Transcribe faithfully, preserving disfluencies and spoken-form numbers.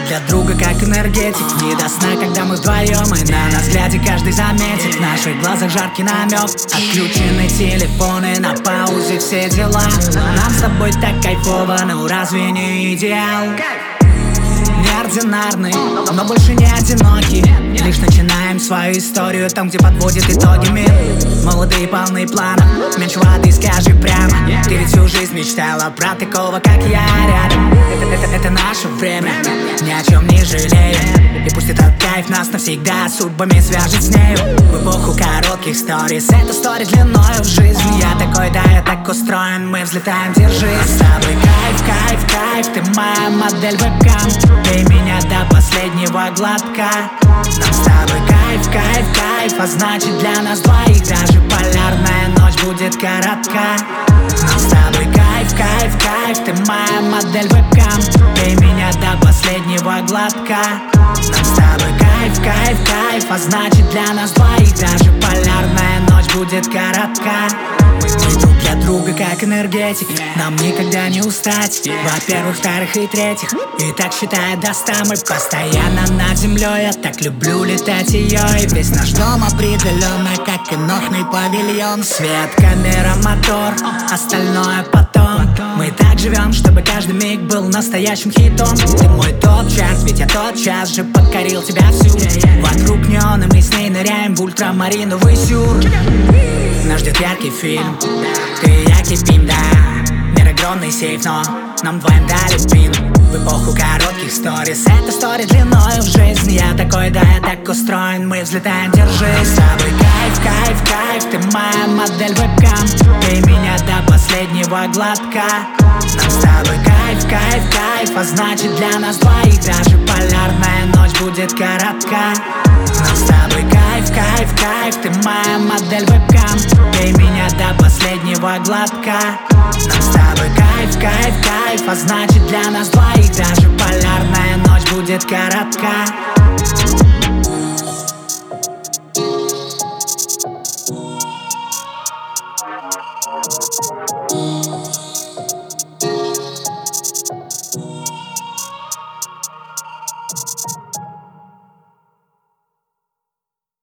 для друга как энергетик. Не до сна, когда мы вдвоем, и на нас глядя каждый заметит. В наших глазах жаркий намек, отключены телефоны, на паузе все дела. Нам с тобой так кайфово, ну разве не идеал? Неординарный, но больше не одиноки. Лишь начинаем свою историю там, где подводит итоги мир. Молодые, полные планов, меньше воды, скажи прямо. Ты ведь всю жизнь мечтала про такого, как я, рядом. Это, это, это наше время, ни о чем не жалеем. И пусть этот кайф нас навсегда судьбами свяжет с нею. В эпоху коротких сторис, это стори длиною в жизни. Я такой, да, я так устроен, мы взлетаем, держись. С тобой кайф, кайф, кайф, ты моя модель вебкам. Ты меня до последнего глотка. Нам с тобой кайф, кайф, кайф, а значит для нас двоих даже полярная ночь будет коротка. Нам с тобой кайф, кайф, кайф, ты моя модель вебкам. Ты меня до последнего глотка. Нам с тобой кайф, кайф, кайф, а значит для нас двоих даже полярная ночь будет коротка. Мы друг для друга как энергетик, нам никогда не устать. Во-первых, вторых и третьих, и так считая до ста мы постоянно над землей. Я так люблю летать ее, и весь наш дом определенно как кинохный павильон. Свет, камера, мотор, остальное потом. Мы так живем, чтобы каждый миг был настоящим хитом. Ты мой тот час, ведь я тот час же покорил тебя всю. Вокруг неона мы с ней ныряем в ультрамариновый сюр. Нас ждет яркий фильм, ты и я кипим, да. Мир огромный сейф, но нам двоим дали пин. В эпоху коротких сторис, это стори длиною в жизнь. Я такой, да, я так устроен, мы взлетаем, держись. С тобой кайф, кайф, кайф, ты моя модель вебкам. Ты меня до последнего глотка. Нам с тобой кайф, кайф, кайф, а значит для нас двоих даже полярная ночь будет коротка. Нам с тобой кайф, кайф, кайф, ты моя модель вебкам. Ты меня до последнего глотка. Нам с тобой кайф, кайф, кайф, а значит для нас двоих даже полярная ночь будет коротка. We'll be right back.